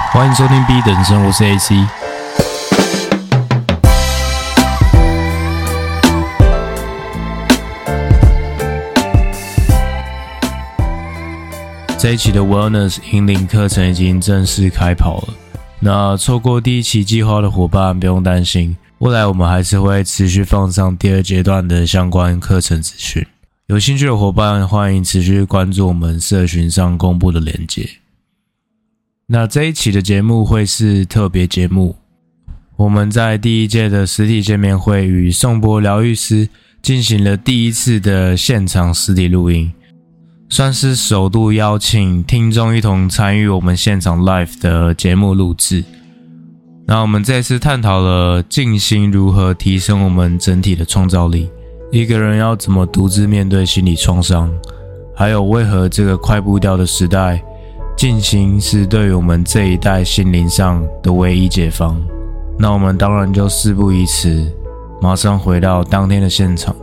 欢迎收听 B 等生，我是 AC。这一期的 Wellness 引领课程已经正式开跑了。那错过第一期计划的伙伴不用担心，未来我们还是会持续放上第二阶段的相关课程资讯。有兴趣的伙伴欢迎持续关注我们社群上公布的连结。那这一期的节目会是特别节目，我们在第一届的实体见面会与颂钵疗愈师进行了第一次的现场实体录音，算是首度邀请听众一同参与我们现场 live 的节目录制。那我们这次探讨了静心如何提升我们整体的创造力，一个人要怎么独自面对心理创伤，还有为何这个快步调的时代，静心是对于我们这一代心灵上的唯一解放。那我们当然就事不宜迟，马上回到当天的现场。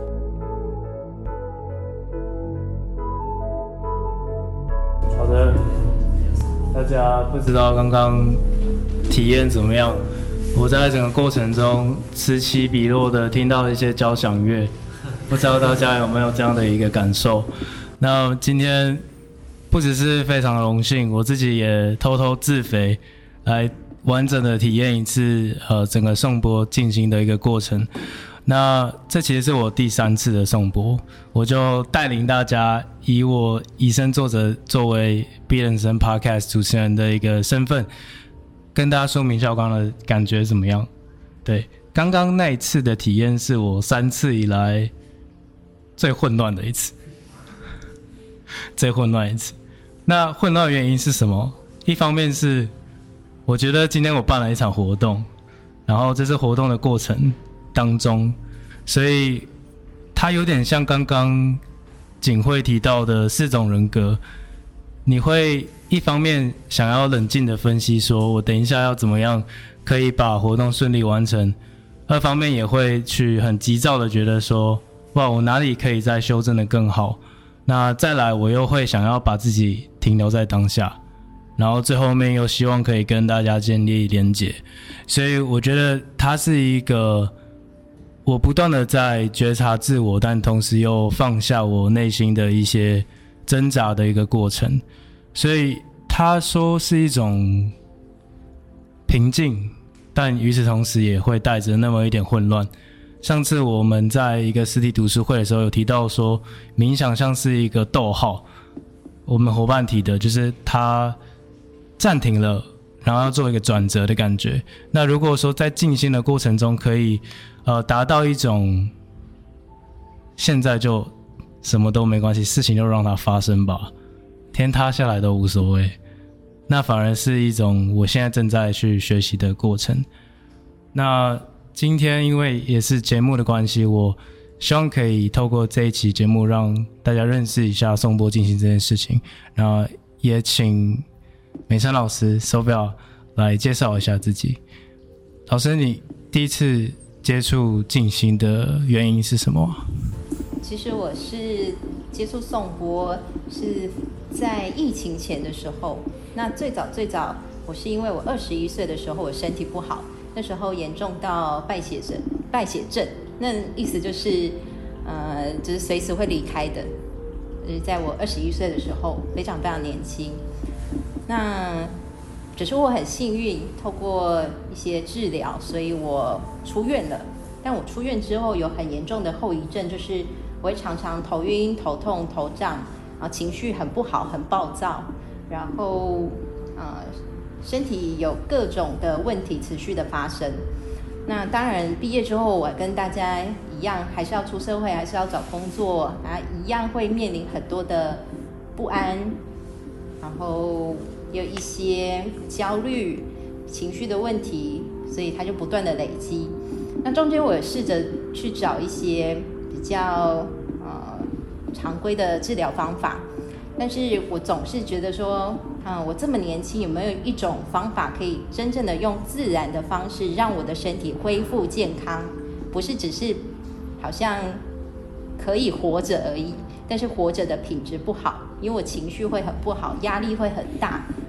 好的，大家不知道刚刚体验怎么样？我在整个过程中此起彼落的听到一些交响乐，不知道大家有没有这样的一个感受？那今天不只是非常荣幸，我自己也偷偷自肥，来完整的体验一次整个颂钵静心的一个过程。那这其实是我第3次的颂钵，我就带领大家以我以身作则作为 B 人生 Podcast 主持人的一个身份，跟大家说明一下我刚刚的感觉怎么样。对，刚刚那一次的体验是我3次以来最混乱的一次，最混乱一次。那混乱的原因是什么？一方面是我觉得今天我办了一场活动，然后这次活动的过程当中，所以它有点像刚刚景慧提到的4种人格。你会一方面想要冷静的分析说我等一下要怎么样可以把活动顺利完成，二方面也会去很急躁的觉得说哇，我哪里可以再修正的更好。那再来我又会想要把自己停留在当下，然后最后面又希望可以跟大家建立连结。所以我觉得它是一个我不断的在觉察自我，但同时又放下我内心的一些挣扎的一个过程。所以他说是一种平静，但与此同时也会带着那么一点混乱。上次我们在一个实体读书会的时候有提到说，冥想像是一个逗号，我们伙伴提的就是他暂停了，然后要做一个转折的感觉。那如果说在静心的过程中可以达到一种现在就什么都没关系，事情就让它发生吧，天塌下来都无所谓，那反而是一种我现在正在去学习的过程。那今天因为也是节目的关系，我希望可以透过这一期节目让大家认识一下颂钵静心这件事情。然后也请美珊老师手表来介绍一下自己。老师，你第一次接触静心的原因是什么？ 其实我是接触颂钵是在疫情前的时候。那最早我是因为我21岁的时候我身体不好，那时候严重到败血症，那意思就是就是随时会离开的。在我21岁的时候，非常非常年轻。那只是我很幸运，透过一些治疗，所以我出院了。但我出院之后有很严重的后遗症，就是我会常常头晕、头痛、头胀，然后情绪很不好、很暴躁，然后身体有各种的问题持续的发生。那当然毕业之后我跟大家一样，还是要出社会，还是要找工作，一样会面临很多的不安，然后有一些焦虑情绪的问题，所以它就不断的累积。那中间我有试着去找一些比较常规的治疗方法，但是我总是觉得说我这么年轻，有没有一种方法可以真正的用自然的方式让我的身体恢复健康，不是只是好像可以活着而已，但是活着的品质不好，因为我情绪会很不好，压力会很大，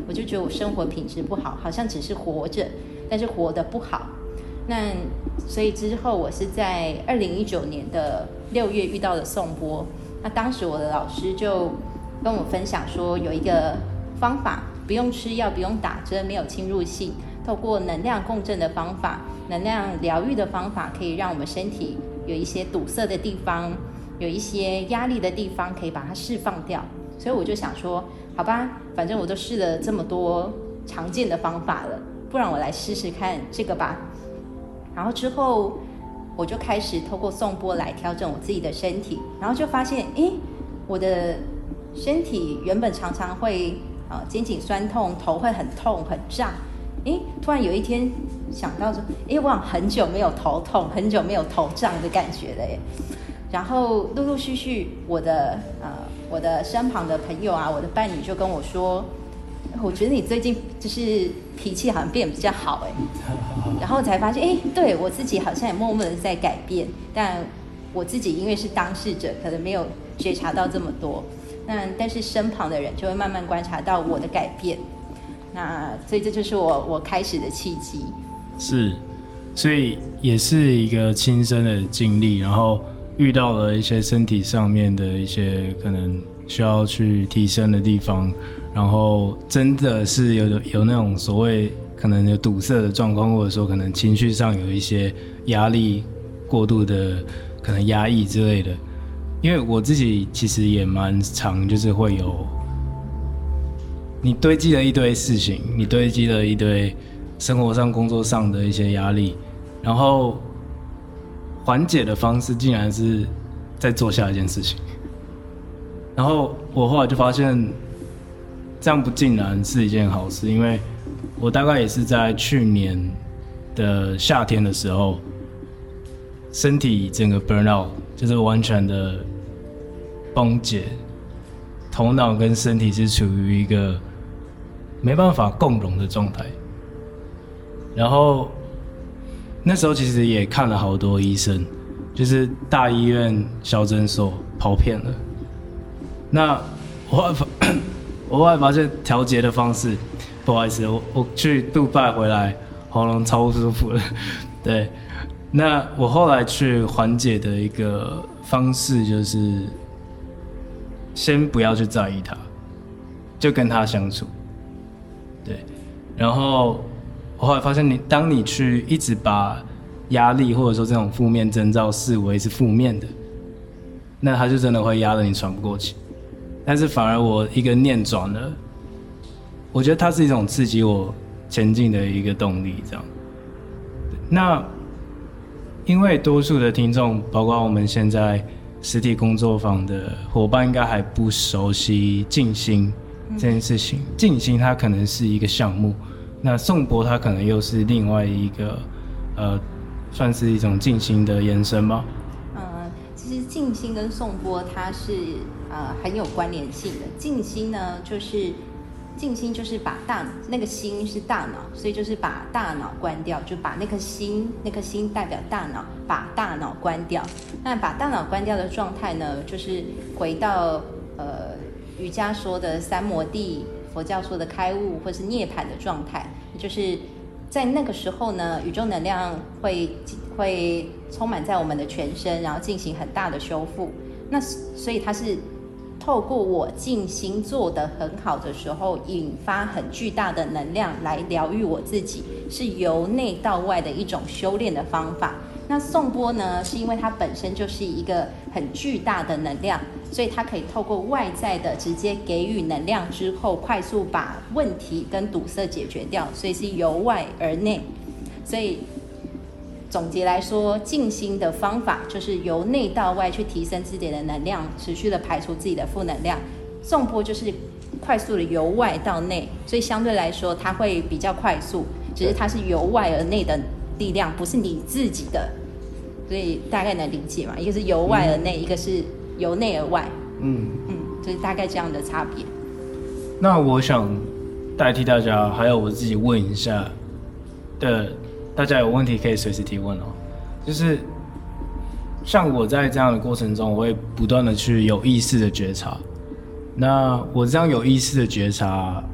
我就觉得我生活品质不好，好像只是活着，但是活得不好。那所以之后我是在2019年的6月遇到了颂钵。那当时我的老师就跟我分享说，有一个方法，不用吃药，不用打针，没有侵入性，透过能量共振的方法，能量疗愈的方法，可以让我们身体有一些堵塞的地方，有一些压力的地方，可以把它释放掉。所以我就想说，好吧，反正我都试了这么多常见的方法了，不然我来试试看这个吧。然后之后我就开始透过颂钵来调整我自己的身体，然后就发现，我的身体原本常常会肩颈酸痛，头会很痛很胀，突然有一天想到说，我好像很久没有头痛，很久没有头胀的感觉了耶。然后陆陆续续我的身旁的朋友啊，我的伴侣就跟我说，我觉得你最近就是脾气好像变得比较好然后才发现，对，我自己好像也默默的在改变，但我自己因为是当事者，可能没有觉察到这么多。但是身旁的人就会慢慢观察到我的改变。所以这就是我开始的契机。 是，所以也是一个亲身的经历，然后遇到了一些身体上面的一些可能需要去提升的地方，然后真的是有那种所谓可能有堵塞的状况，或者说可能情绪上有一些压力过度的可能压抑之类的。因为我自己其实也蛮常就是会有你堆积了一堆事情，你堆积了一堆生活上工作上的一些压力，然后缓解的方式竟然是再做下一件事情。然后我后来就发现这样不尽然是一件好事，因为我大概也是在去年的夏天的时候，身体整个 burn out， 就是完全的崩解，头脑跟身体是处于一个没办法共融的状态。然后那时候其实也看了好多医生，就是大医院、小诊所跑遍了。那我后来发现调节的方式，不好意思，我去杜拜回来，喉咙超不舒服的。对，那我后来去缓解的一个方式就是先不要去在意它，就跟它相处。对，然后我后来发现当你去一直把压力或者说这种负面征兆视为是负面的，那它就真的会压得你喘不过气。但是反而我一个念转了，我觉得它是一种刺激我前进的一个动力，这样。那因为多数的听众，包括我们现在实体工作坊的伙伴，应该还不熟悉静心这件事情。静心它可能是一个项目，那颂钵它可能又是另外一个算是一种静心的延伸吗？ 其实静心跟颂钵它是很有关联性的。静心呢，静心就是把那个心是大脑，所以就是把大脑关掉，就把那颗心代表大脑，把大脑关掉。那把大脑关掉的状态呢，就是回到瑜伽说的三摩地，佛教说的开悟或是涅槃的状态，就是在那个时候呢，宇宙能量会充满在我们的全身，然后进行很大的修复。那所以它是透过我静心做得很好的时候，引发很巨大的能量来疗愈我自己，是由内到外的一种修炼的方法。那颂钵呢，是因为它本身就是一个很巨大的能量，所以它可以透过外在的直接给予能量之后，快速把问题跟堵塞解决掉，所以是由外而内。所以总结来说，静心的方法就是由内到外去提升自己的能量，持续的排除自己的负能量。颂钵就是快速的由外到内，所以相对来说它会比较快速，只是它是由外而内的力量，不是你自己的，所以大概能理解嘛？一个是由外而内，一个是由内而外。就是大概这样的差别。 那我想代替大家，还有我自己问一下大家有问题可以随时提问哦。就是像我在这样的过程中，我会不断的去有意识的觉察。那我这样有意识的觉察，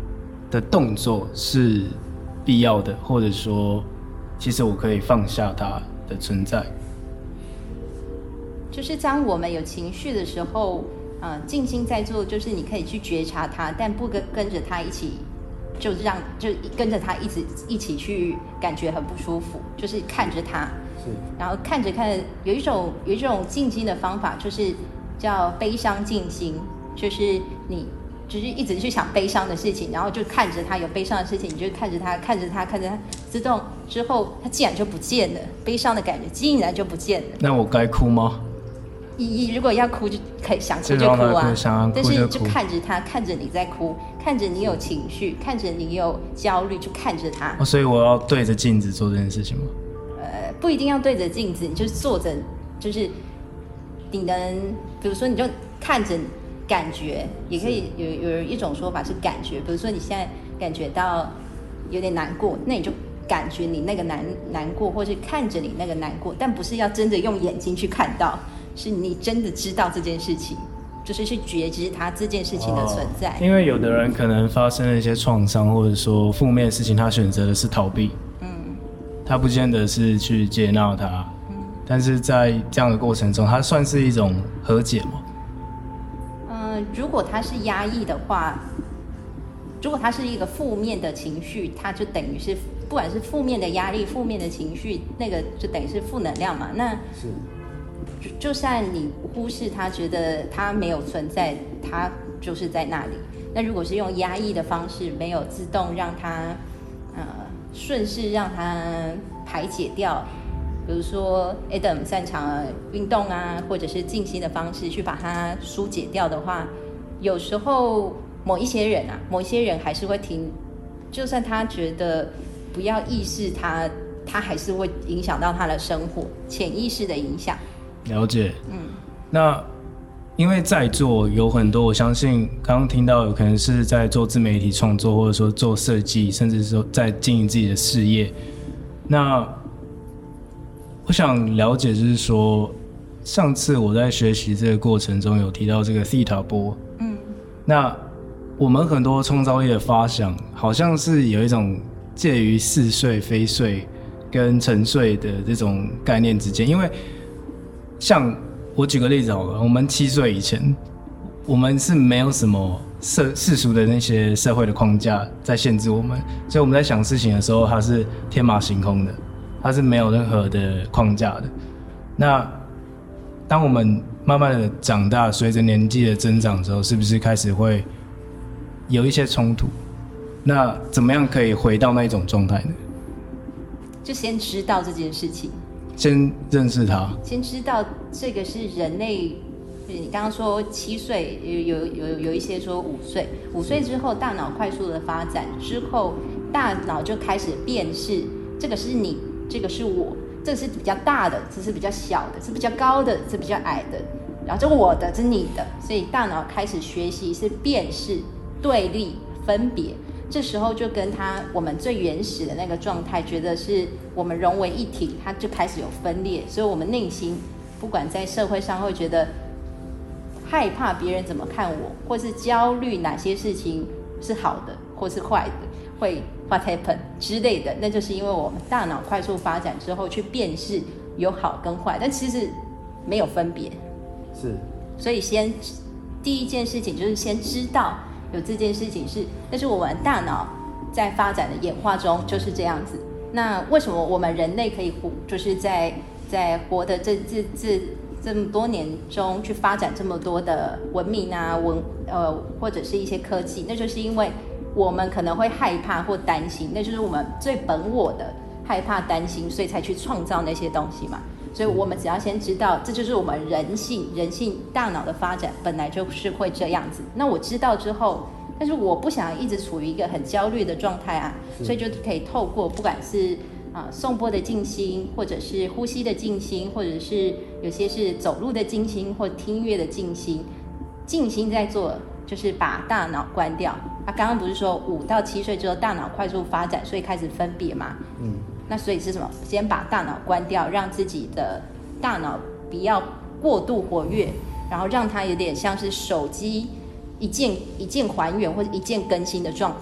的动作是必要的，或者说其实我可以放下它的存在？ 就是当我们有情绪的时候，静心在做，就是你可以去觉察它，但不跟着它一起，就跟着它一起去，感觉很不舒服，就是看着它，然后看着有一种静心的方法，就是叫悲伤静心，就是你就是一直去想悲伤的事情，然后就看着它有悲伤的事情，你就看着它，自动之后它竟然就不见了，悲伤的感觉竟然就不见了。 那我该哭吗？ 如果要哭就可以，想哭就哭啊，但是就看着他，看着你在哭，看着你有情绪，看着你有焦虑，就看着他。 所以我要对着镜子做这件事情吗？ 不一定要对着镜子，你就坐着，就是你能，比如说你就看着感觉，也可以有一种说法是感觉，比如说你现在感觉到有点难过，那你就感觉你那个难过，或是看着你那个难过，但不是要真的用眼睛去看到。是你真的知道这件事情，就是去觉知它这件事情的存在。 因为有的人可能发生了一些创伤，或者说负面的事情，他选择的是逃避，他不见得是去接纳它，但是在这样的过程中，它算是一种和解吗？ 如果它是压抑的话，如果它是一个负面的情绪，它就等于是不管是负面的压力、负面的情绪，那个就等于是负能量嘛。那是。就算你忽视它，觉得它没有存在，它就是在那里。那如果是用压抑的方式，没有自动让它顺势让它排解掉，比如说 Adam 擅长运动啊，或者是静心的方式去把它疏解掉的话，有时候某一些人还是会听，就算他觉得不要意识它，他还是会影响到他的生活，潜意识的影响。 了解，那因为在座有很多，我相信刚刚听到有可能是在做自媒体创作，或者说做设计，甚至说在经营自己的事业。那我想了解，就是说，上次我在学习这个过程中有提到这个西塔波，那我们很多创造力的发想，好像是有一种介于似睡非睡跟沉睡的这种概念之间，因为像我举个例子好了，我们7岁以前，我们是没有什么世俗的那些社会的框架在限制我们，所以我们在想事情的时候，它是天马行空的，它是没有任何的框架的。那当我们慢慢的长大，随着年纪的增长之后，是不是开始会有一些冲突？那怎么样可以回到那一种状态呢？ 就先知道这件事情。 先认识它， 先知道这个是人类。你刚刚说7岁，有一些说5岁，5岁之后大脑快速的发展之后，大脑就开始辨识，这个是你，这个是我，这个是比较大的，这是比较小的，是比较高的，这比较矮的，然后这我的，这你的，所以大脑开始学习是辨识、对立、分别。这时候就跟我们最原始的那个状态，觉得是我们融为一体，它就开始有分裂。所以我们内心不管在社会上会觉得害怕别人怎么看我，或是焦虑哪些事情是好的或是坏的，会 what happen 之类的，那就是因为我们大脑快速发展之后去辨识有好跟坏，但其实没有分别。 是， 所以第一件事情就是先知道有这件事情是，但是我们大脑在发展的演化中就是这样子。那为什么我们人类可以就是在活的这么多年中去发展这么多的文明啊或者是一些科技？那就是因为我们可能会害怕或担心，那就是我们最本我的害怕担心，所以才去创造那些东西嘛。所以我们只要先知道，这就是我们人性大脑的发展本来就是会这样子。那我知道之后，但是我不想一直处于一个很焦虑的状态啊，所以就可以透过不管是颂钵的静心，或者是呼吸的静心，或者是有些是走路的静心，或听音乐的静心。静心在做就是把大脑关掉。刚刚不是说5到7岁之后大脑快速发展，所以开始分别嘛？那所以是什么？先把大脑关掉，让自己的大脑不要过度活跃，然后让它有点像是手机一键还原或者一键更新的状态。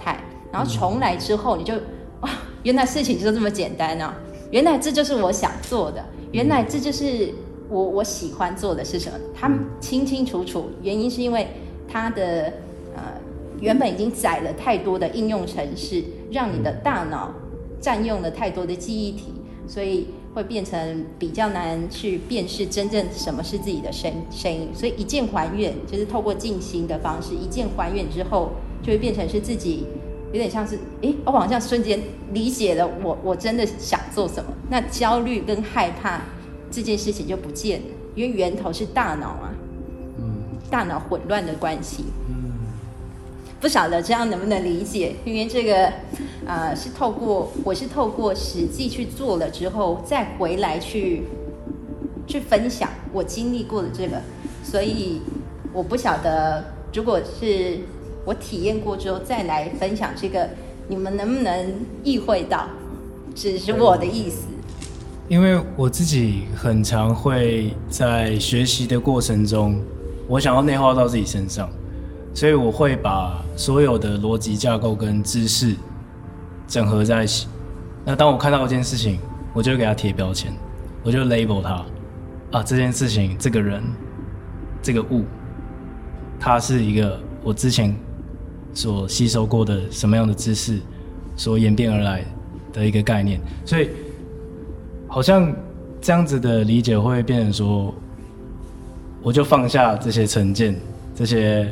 然后重来之后，你就原来事情就这么简单啊！原来这就是我想做的，原来这就是我喜欢做的是什么。他们清清楚楚，原因是因为他的原本已经载了太多的应用程式，让你的大脑占用了太多的记忆体，所以会变成比较难去辨识真正什么是自己的声音。所以一键还原就是透过静心的方式，一键还原之后，就会变成是自己。有点像是，我好像瞬间理解了我真的想做什么，那焦虑跟害怕这件事情就不见了，因为源头是大脑啊，大脑混乱的关系。不晓得这样能不能理解？因为这个我是透过实际去做了之后，再回来去分享我经历过的这个，所以我不晓得如果是。我体验过之后再来分享这个，你们能不能意会到？只是我的意思。 因为我自己很常会在学习的过程中，我想要内化到自己身上，所以我会把所有的逻辑架构跟知识整合在一起。那当我看到一件事情，我就给它贴标签，我就 label 它啊，这件事情、这个人、这个物，它是一个我之前所吸收过的什么样的知识所演变而来的一个概念，所以好像这样子的理解会变成说，我就放下这些成见，这些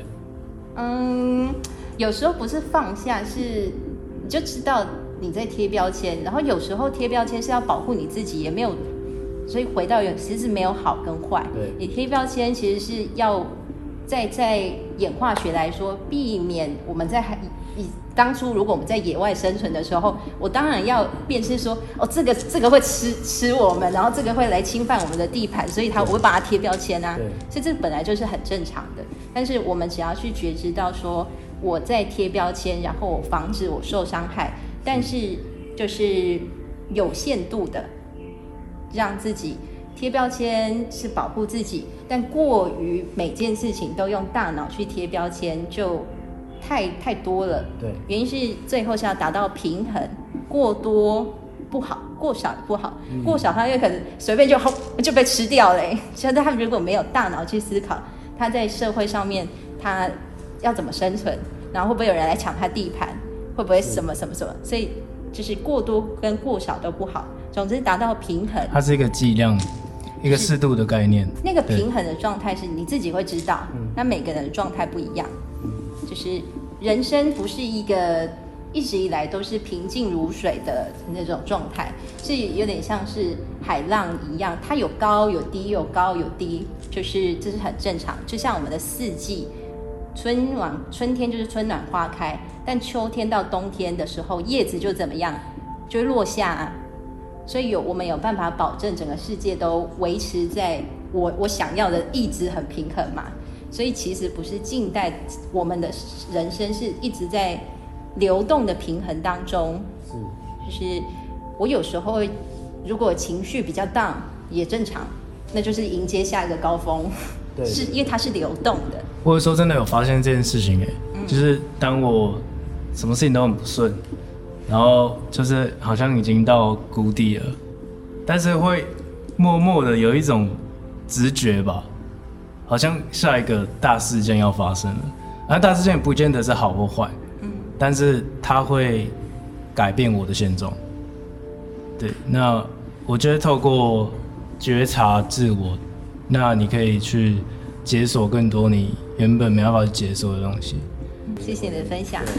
有时候不是放下，是你就知道你在贴标签，然后有时候贴标签是要保护你自己，也没有，所以回到其实是没有好跟坏，你贴标签其实是要在演化学来说，避免我们在当初如果我们在野外生存的时候，我当然要辨识说，这个会吃我们，然后这个会来侵犯我们的地盘，所以我会把它贴标签啊，所以这本来就是很正常的。但是我们只要去觉知到说我在贴标签，然后我防止我受伤害，但是就是有限度的让自己。贴标签是保护自己，但过于每件事情都用大脑去贴标签，就太多了。对，原因是最后是要达到平衡，过多不好，过少也不好。过少他又可能随便就被吃掉了。所以他如果没有大脑去思考，他在社会上面他要怎么生存，然后会不会有人来抢他地盘，会不会什么什么什么，所以就是过多跟过少都不好。总之达到平衡， 它是一个剂量。一个适度的概念， 那个平衡的状态是你自己会知道，那每个人的状态不一样，就是人生不是一个一直以来都是平静如水的那种状态，是有点像是海浪一样，它有高有低，有高有低，就是这是很正常。就像我们的四季，春天就是春暖花开，但秋天到冬天的时候，叶子就怎么样，就会落下啊。所以我们有办法保证整个世界都维持在我想要的一直很平衡嘛？所以其实不是近代，我们的人生是一直在流动的平衡当中。就是我有时候如果情绪比较 down 也正常，那就是迎接下一个高峰。对，是因为它是流动的。 我有时候真的有发现这件事情就是当我什么事情都很不顺。然后就是好像已经到谷底了，但是会默默的有一种直觉吧，好像下一个大事件要发生了。而大事件不见得是好或坏，但是它会改变我的现状。对，那我觉得透过觉察自我，那你可以去解锁更多你原本没办法去解锁的东西。 谢谢你的分享。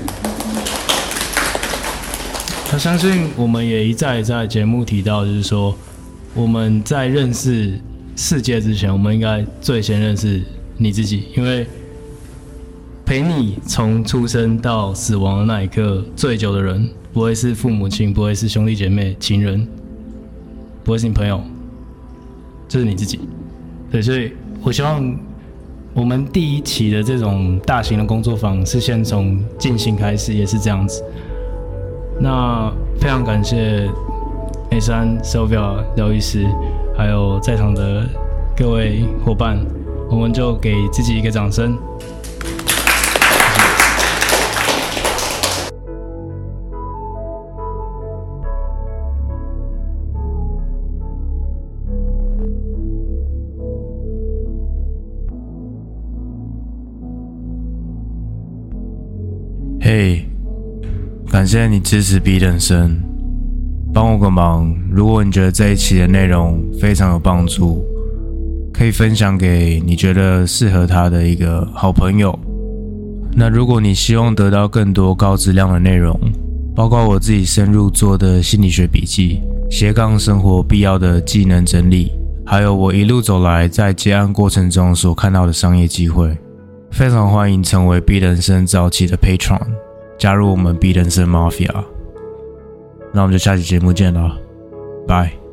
我相信我们也一再在节目提到，就是说我们在认识世界之前，我们应该最先认识你自己，因为陪你从出生到死亡的那一刻最久的人，不会是父母亲，不会是兄弟姐妹、情人，不会是你朋友，就是你自己。对，所以我希望我们第一期的这种大型的工作坊是先从静心开始，也是这样子。那非常感谢美珊、Sylvia 疗愈师，还有在场的各位伙伴，我们就给自己一个掌声。 感谢你支持 B 人生，帮我个忙，如果你觉得这一期的内容非常有帮助，可以分享给你觉得适合他的一个好朋友。那如果你希望得到更多高质量的内容，包括我自己深入做的心理学笔记、斜杠生活必要的技能整理，还有我一路走来在接案过程中所看到的商业机会，非常欢迎成为 B 人生早期的 Patron， 加入我们 B 人生 Mafia。那我们就下期节目见了，拜。